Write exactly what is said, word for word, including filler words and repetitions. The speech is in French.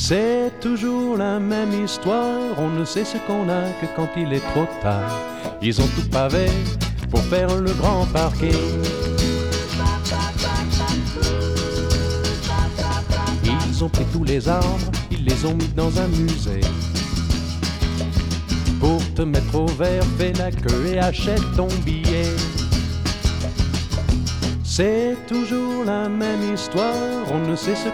C'est toujours la même histoire, on ne sait ce qu'on a que quand il est trop tard. Ils ont tout pavé pour faire le grand parking. Ils ont pris tous les arbres, ils les ont mis dans un musée. Pour te mettre au vert, fais la queue et achète ton billet. C'est toujours la même histoire, on ne sait ce